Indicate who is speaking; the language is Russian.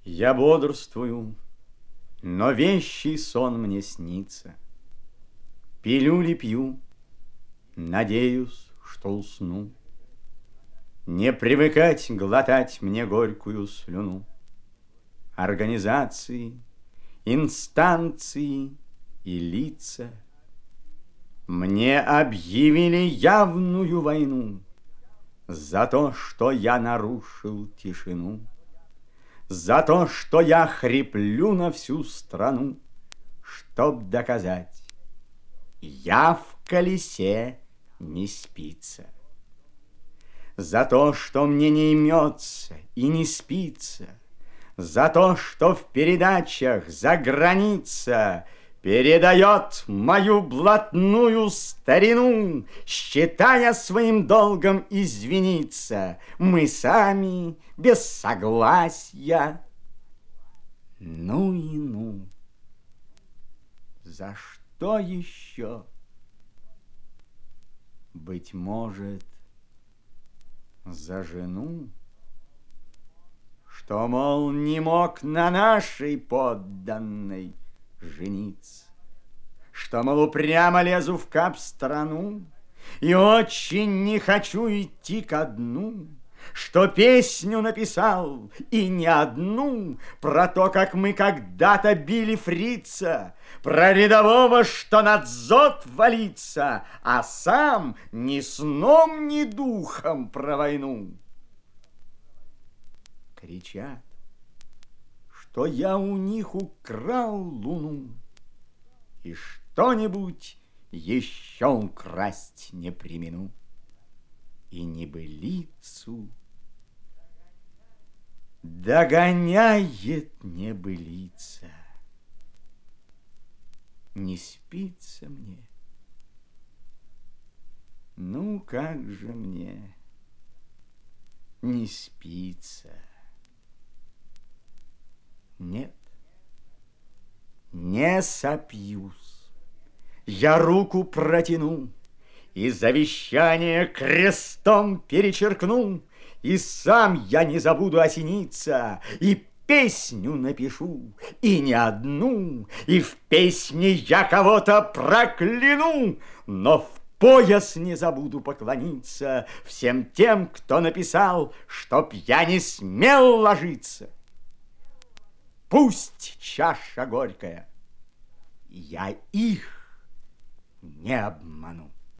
Speaker 1: Я бодрствую, но вещий сон мне снится. Пилюли пью, надеюсь, что усну. Не привыкать глотать мне горькую слюну. Организации, инстанции и лица мне объявили явную войну за то, что я нарушил тишину, за то, что я хриплю на всю страну, чтоб доказать, я в колесе не спится. За то, что мне не имется и не спится, за то, что в передачах за граница передает мою блатную старину, считая своим долгом извиниться, мы сами без согласия. Ну и ну, за что еще? Быть может, за жену, что, мол, не мог на нашей подданной жениться, что, мол, упрямо лезу в кап-страну и очень не хочу идти ко дну, что песню написал, и не одну, про то, как мы когда-то били фрица, про рядового, что над зод валится, а сам ни сном, ни духом про войну. Кричат, что я у них украл луну, и что-нибудь еще украсть не премину. И небылицу догоняет небылица. Не спится мне. Ну, как же мне не спится? Нет, не сопьюсь. Я руку протяну и завещание крестом перечеркну, и сам я не забуду осениться, и песню напишу, и не одну, и в песне я кого-то прокляну, но в пояс не забуду поклониться всем тем, кто написал, чтоб я не смел ложиться. Пусть чаша горькая, я их не обману.